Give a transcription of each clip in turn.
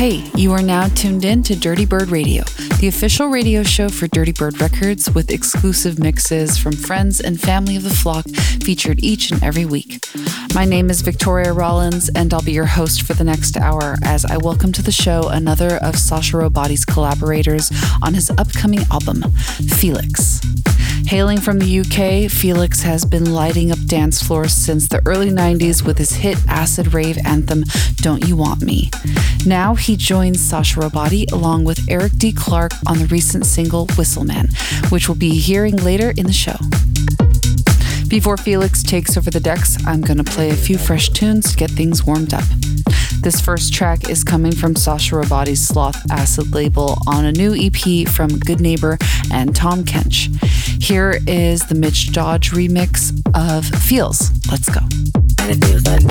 Hey, you are now tuned in to Dirty Bird Radio, the official radio show for Dirty Bird Records with exclusive mixes from friends and family of the flock featured each and every week. My name is Victoria Rollins and I'll be your host for the next hour as I welcome to the show another of Sasha Robati's collaborators on his upcoming album, Felix. Hailing from the UK, Felix has been lighting up dance floors since the early 90s with his hit acid rave anthem, Don't You Want Me. Now he joins Sasha Robati along with Eric D. Clark on the recent single Whistleman, which we'll be hearing later in the show. Before Felix takes over the decks, I'm going to play a few fresh tunes to get things warmed up. This first track is coming from Sasha Robati's Sloth Acid label on a new EP from Good Neighbor and Tom Kench. Here is the Mitch Dodge remix of Feels. Let's go. And it feels like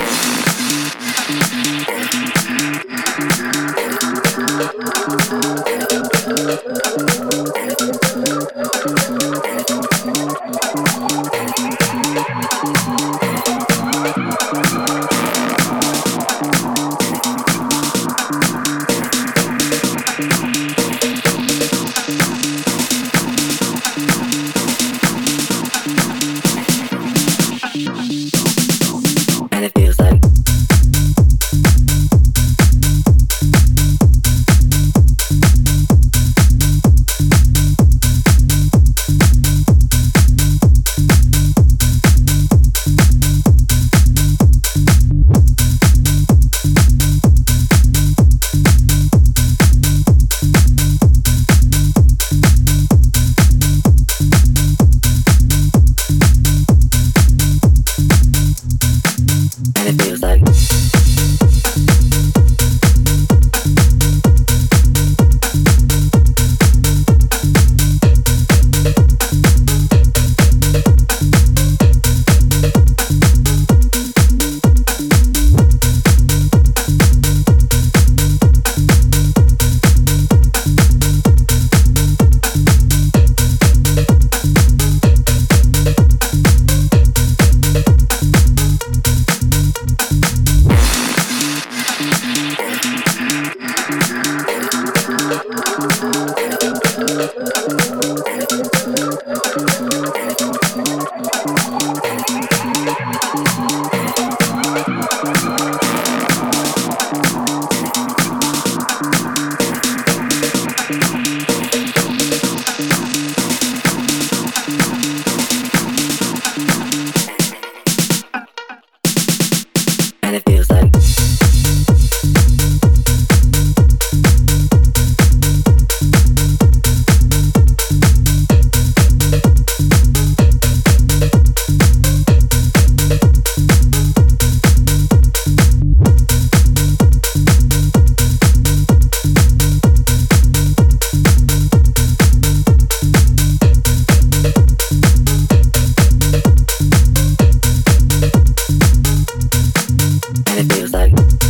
and it feels like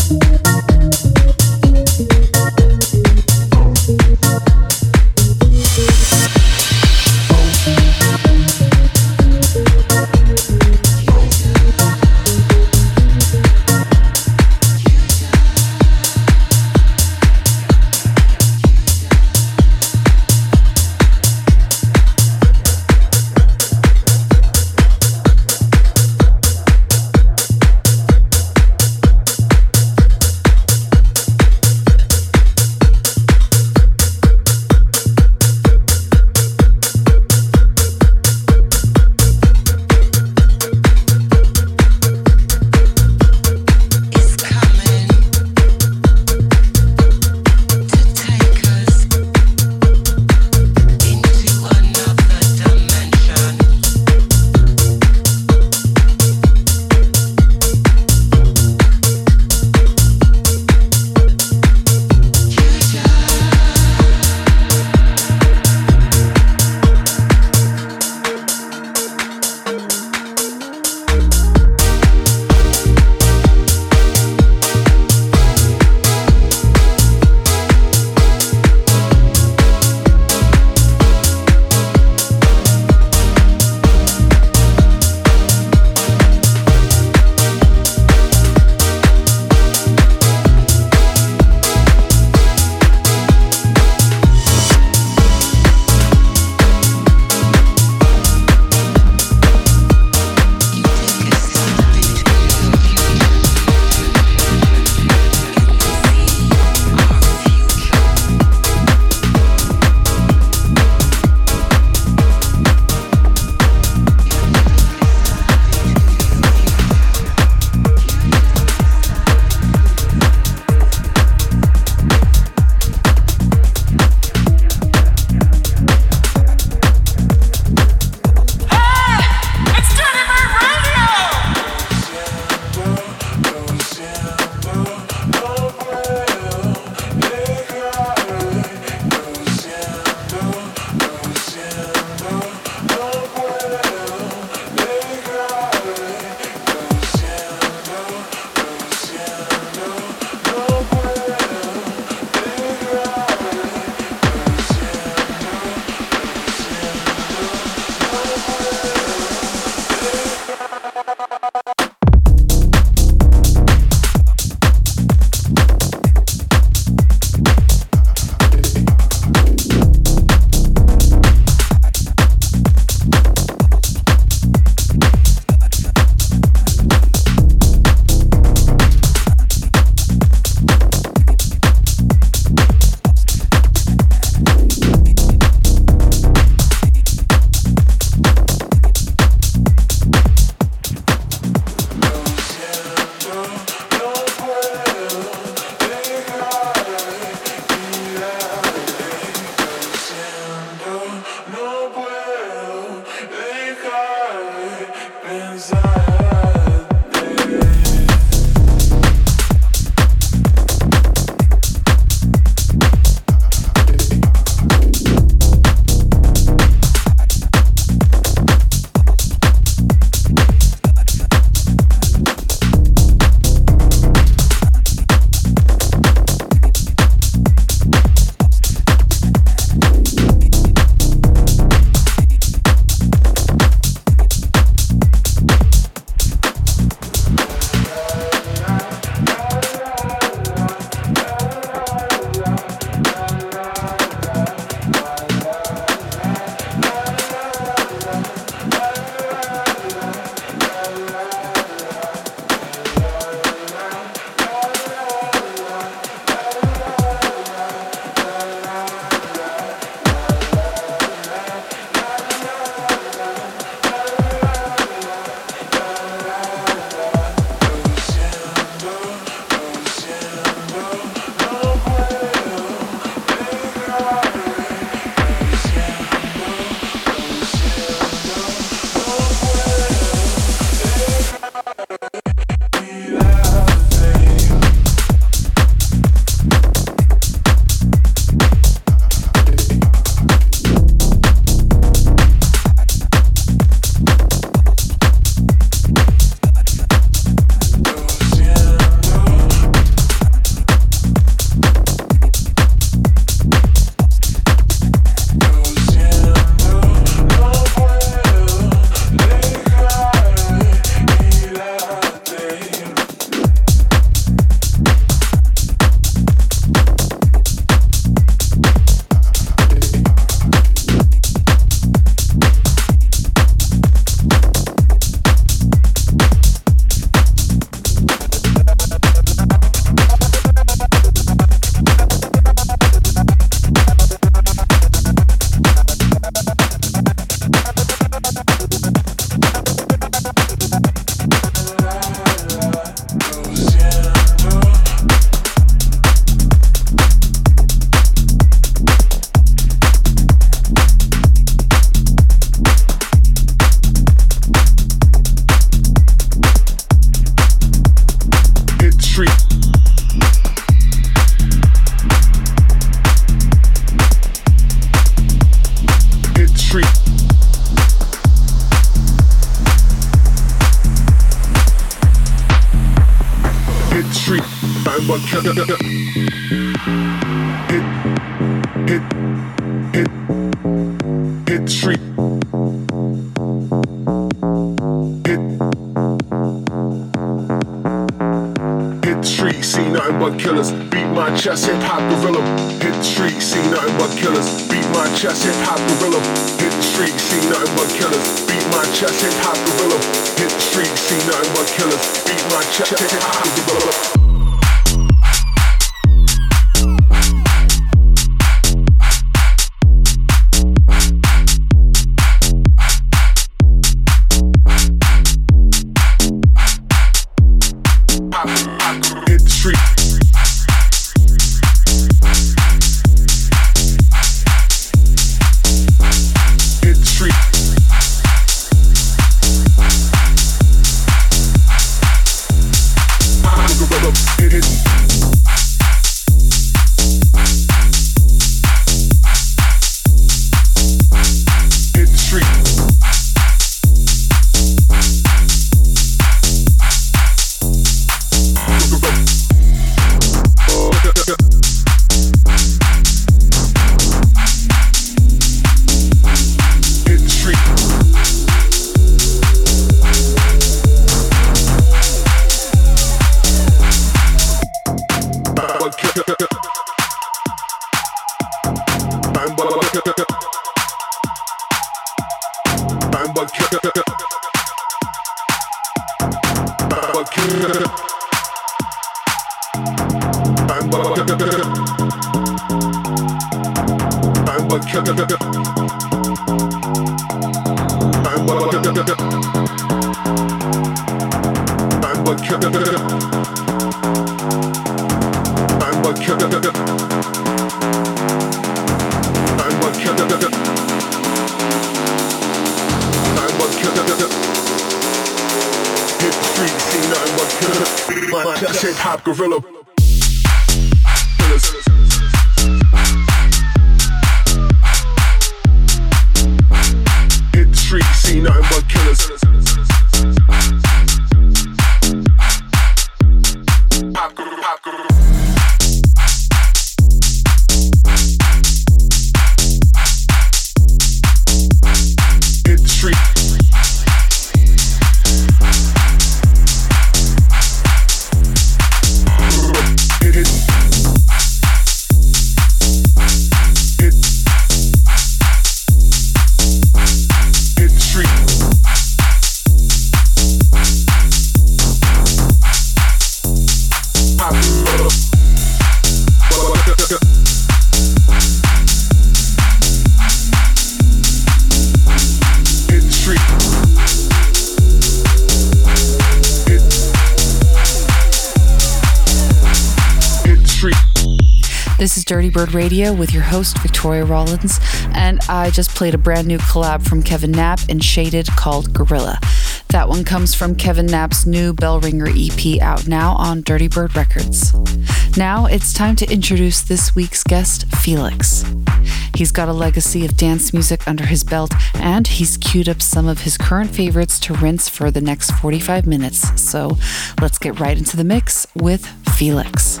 This is Dirty Bird Radio with your host, Victoria Rollins, and I just played a brand new collab from Kevin Knapp and Shaded called Gorilla. That one comes from Kevin Knapp's new Bellringer EP out now on Dirty Bird Records. Now it's time to introduce this week's guest, Felix. He's got a legacy of dance music under his belt, and he's queued up some of his current favorites to rinse for the next 45 minutes. So let's get right into the mix with Felix.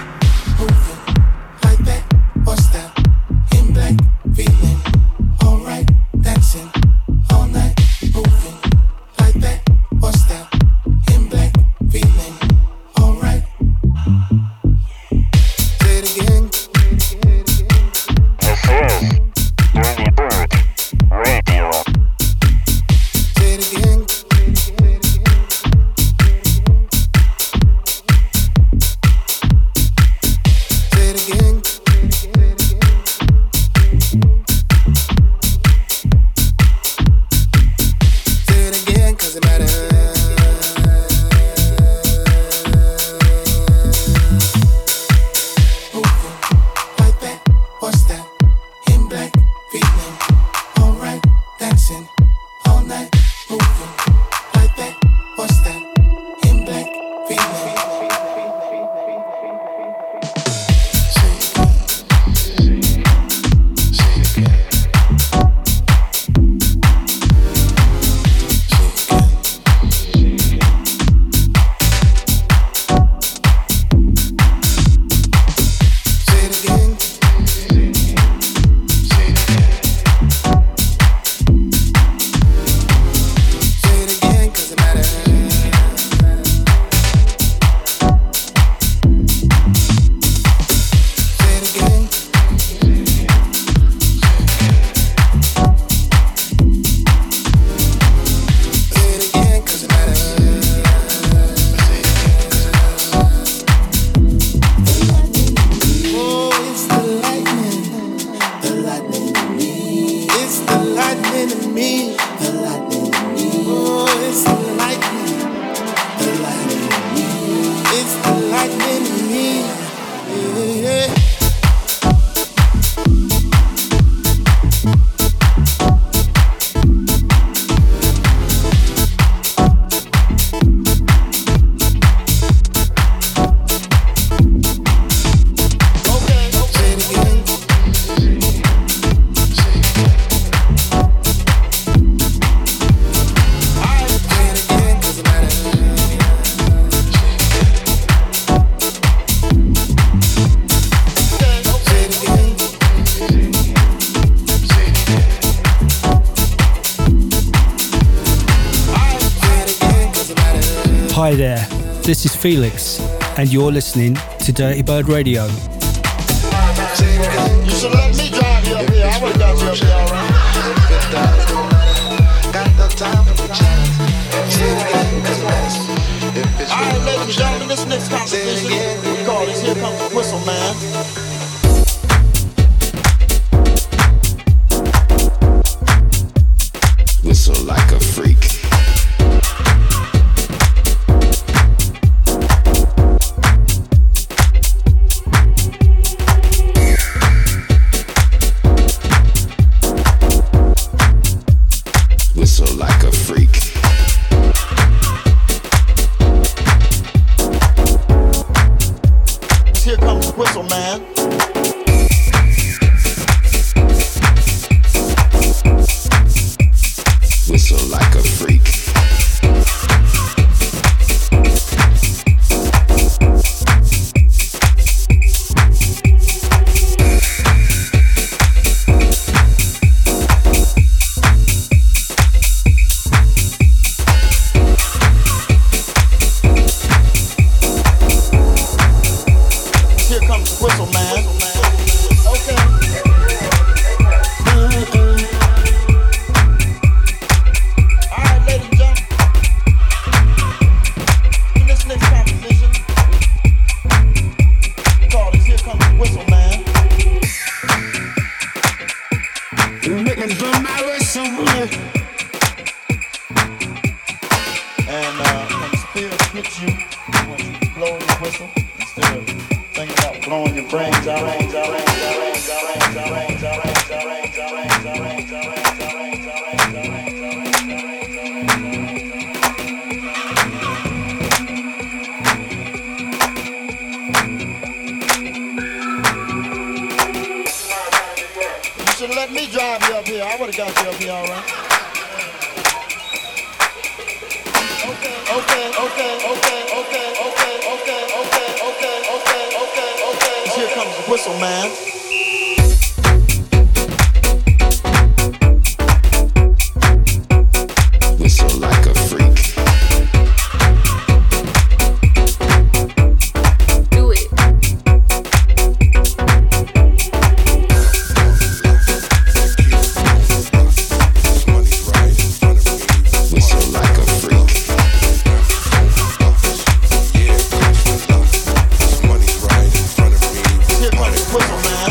What's that? In black, feeling alright, dancing all night, moving like that. What's that? In black, feeling alright. Say it again. This is Dirty Bird Radio. Say it again. Hi there, this is Felix, and you're listening to Dirty Bird Radio. You should let me drive you up here. I would have got you up here, alright? Got no time for the chat. Alright, ladies and gentlemen, this next composition we call this Here Comes the Whistle Man. Whistle like a freak. Whistle like a freak. Here comes the Whistle Man. Whistle like a freak. Here comes the Whistle Man. Okay. Alright, ladies and gentlemen. In this next composition, we call this Here Comes the Whistle Man. Looking for my whistle. And when the spirit hits you, I want you to blow your whistle instead of thinking about blowing your brains out. You should let me drive you up here. I would have got you up here, all right? Okay. Here comes the Whistle Man. Whistle like a freak. Do it. Whistle like a freak. Here comes the Whistle Man.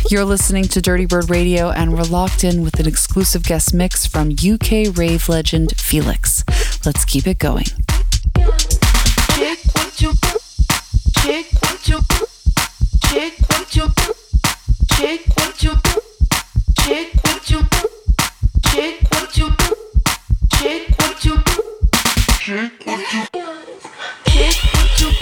You're listening to Dirty Bird Radio, and we're locked in with an exclusive guest mix from UK rave legend Felix. Let's keep it going. Check what you check what you check what you check what you check what you check what you check what you check what you check what you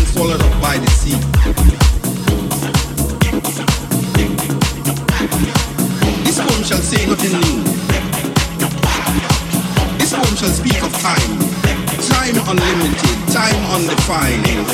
young, swallowed up by the sea. This poem shall say nothing new. This poem shall speak of time. Time unlimited, time undefined.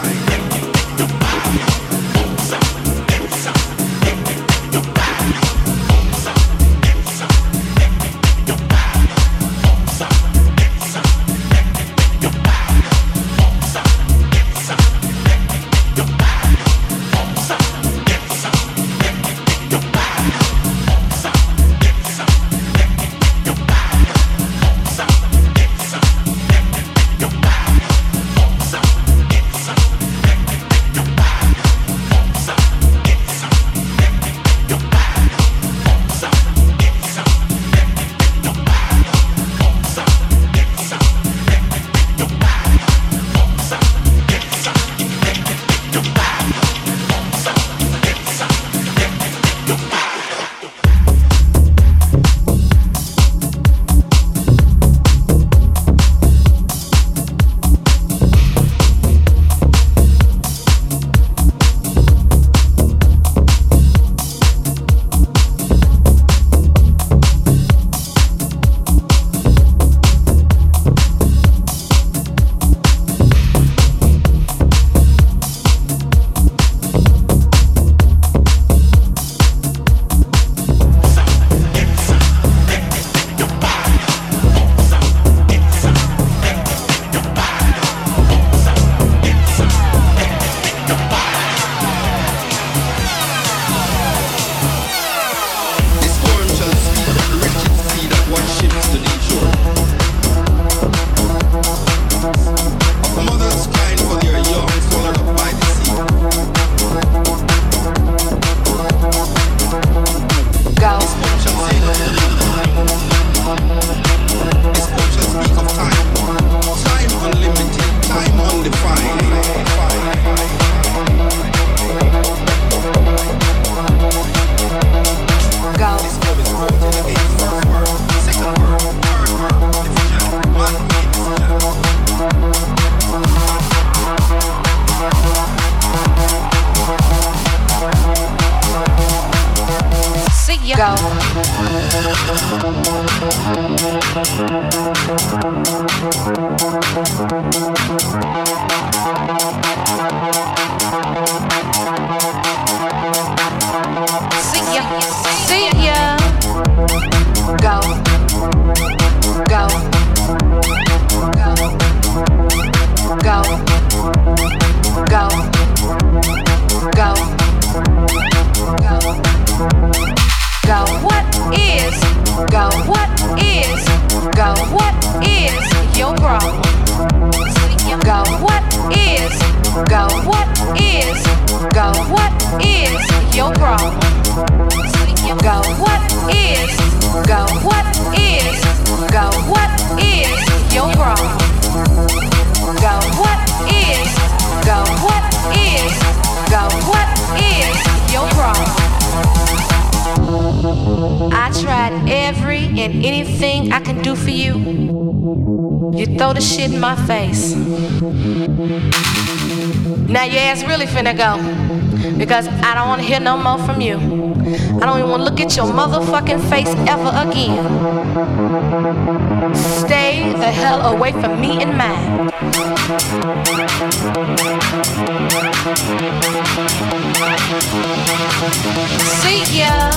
Go, because I don't want to hear no more from you. I don't even want to look at your motherfucking face ever again. Stay the hell away from me and mine. See ya.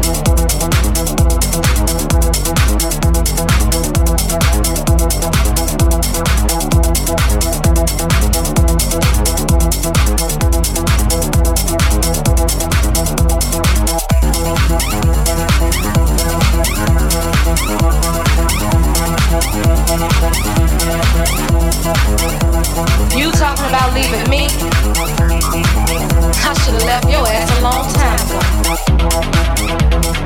You talking about leaving me? I should have left your ass a long time ago.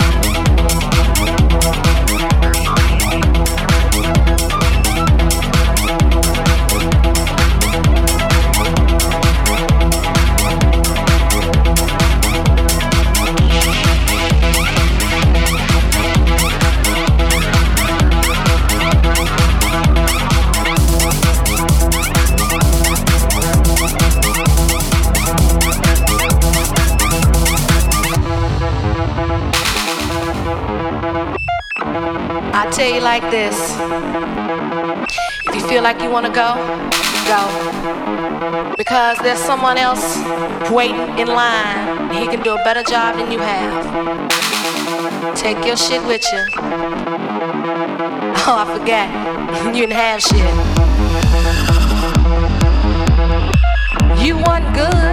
tell you like this. If you feel like you want to go, go. Because there's someone else waiting in line. He can do a better job than you have. Take your shit with you. Oh, I forgot. You didn't have shit. You want good?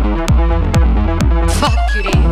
Fuck you then.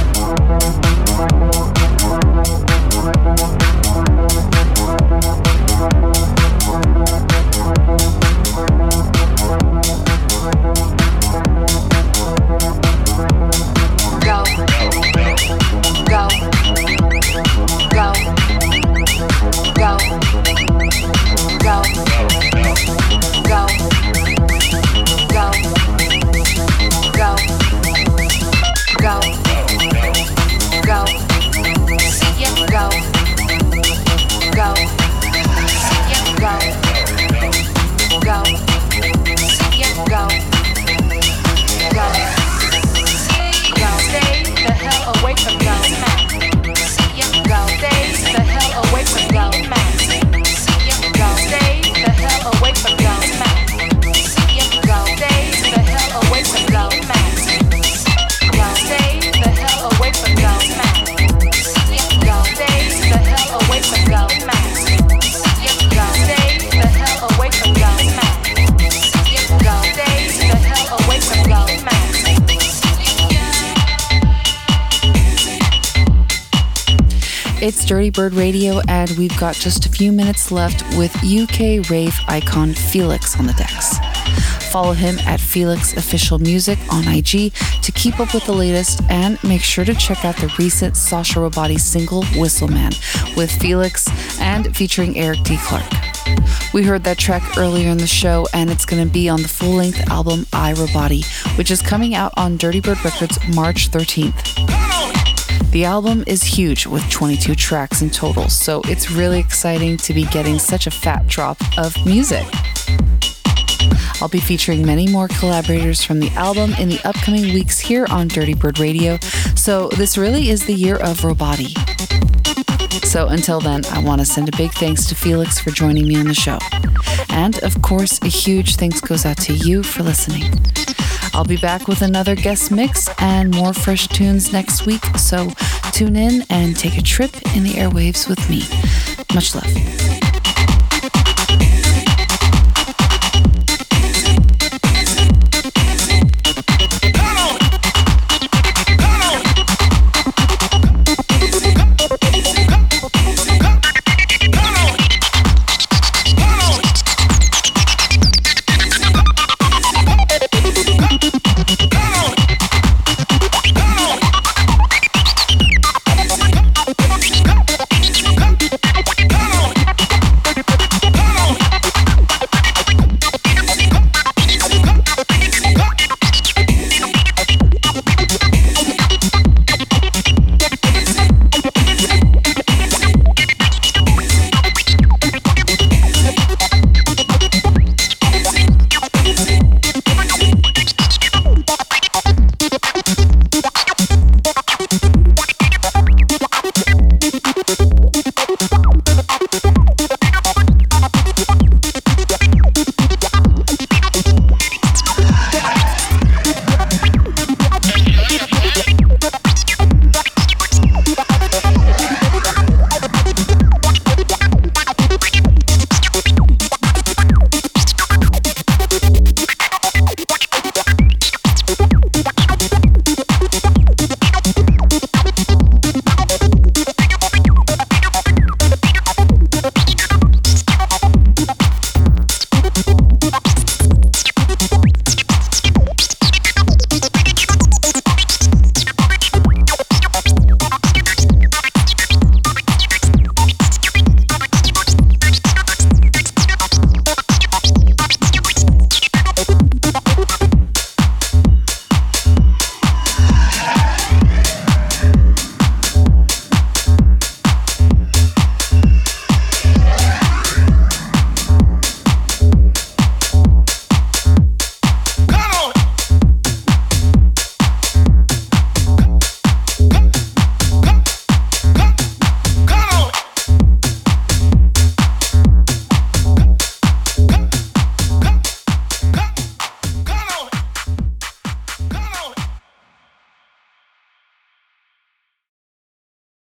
It's Dirty Bird Radio, and we've got just a few minutes left with UK rave icon Felix on the decks. Follow him at Felix Official Music on IG to keep up with the latest, and make sure to check out the recent Sasha Robati single Whistleman with Felix and featuring Eric D. Clark. We heard that track earlier in the show, and it's going to be on the full-length album I, Robati, which is coming out on Dirty Bird Records March 13th. The album is huge with 22 tracks in total, so it's really exciting to be getting such a fat drop of music. I'll be featuring many more collaborators from the album in the upcoming weeks here on Dirty Bird Radio, so this really is the year of Robati. So until then, I want to send a big thanks to Felix for joining me on the show. And of course, a huge thanks goes out to you for listening. I'll be back with another guest mix and more fresh tunes next week, so tune in and take a trip in the airwaves with me. Much love.